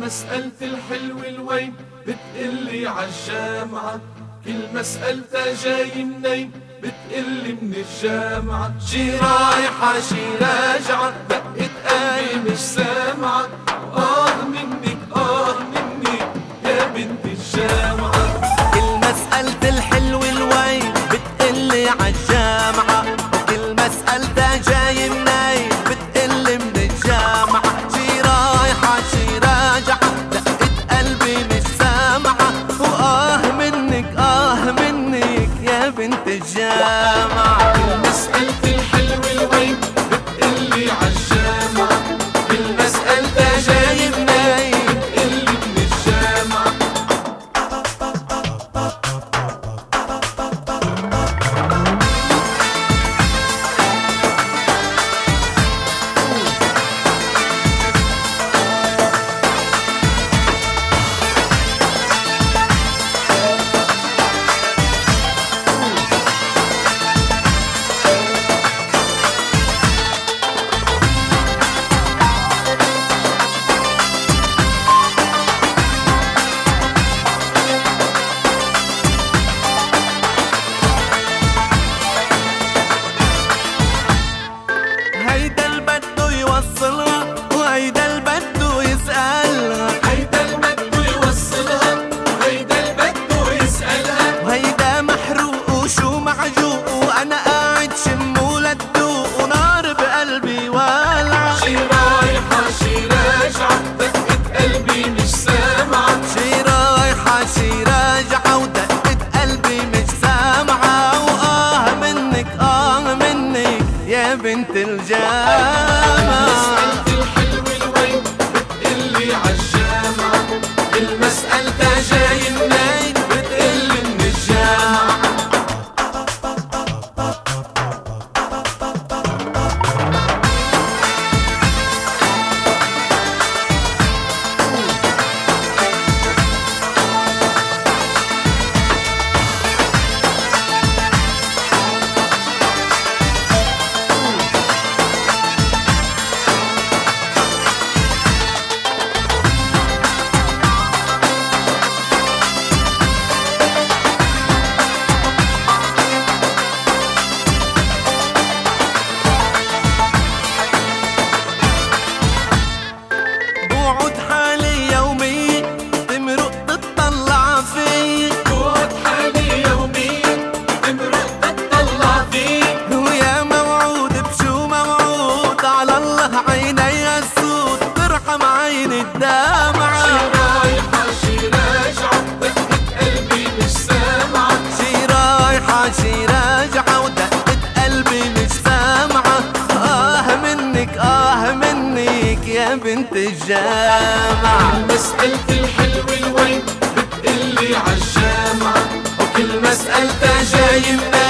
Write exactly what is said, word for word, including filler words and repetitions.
مسألة الحلو الوين بتقلي عالجامعة، كل مسألتها جاي منين بتقلي من الجامعة. شي رايحة شي راجعة دقة قلبي مش سامعة، آه منك آه منك يا بنت الجامعة. كل مسألة الحلو الوين بتقلي عالجامعة، وكل مسألتها جاي منين بتقلي من الجامعة. شي رايحة شي راجعة دقة قلبي مش سامعة، وآه منك آه منك يا بنت الجامعة. كل مسألة الحلو الوين بتقلي عالجامعة، كل مسألتها جاي منين بتقلي من الجامعة. هيدا البدو يوصلها وهيدا البدو يسألها، هيدا البدو يوصلها وهيدا البدو يسألها، وهيدا محروق وشو معجوق وأنا قاعد شمو للدوق ونار بقلبي والعة. شي رايحة شي راجعة دقة قلبي مش سامعة، شي رايحة شي راجعة ودقة قلبي مش سامعة، وآه منك آه منك يا بنت الجامعة. مسألة الحلو الوين بتقلي عالجامعة، كل مسألتها جاي منين بتقلي من الجامعة. بوعد حالي يومي تمرق تطلع في، بوعد حالي يومي تمرق تطلع فيك، ويا موعود بشو موعود على الله عيني السود ترحم عيني الدمعة. شي رايحة شي راجعة دقة قلبي مش سامعة، شي رايحة شي راجعة ودقة قلبي مش سامعة، آه منك آه منك يا بنت الجامعة. مسألة الحلو الوين بتقلي عالجامعة، وكل مسألتها جاي منين